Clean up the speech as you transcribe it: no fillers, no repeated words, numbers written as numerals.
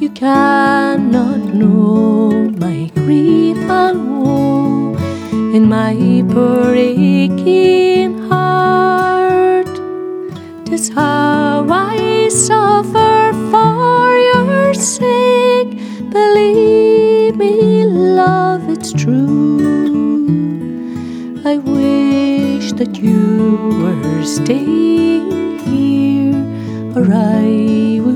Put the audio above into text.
cannot know my grief and woe and my poor aching heart. 'Tis how I suffer for your sake. Believe me, love, it's true. I wish that you were staying here, or I would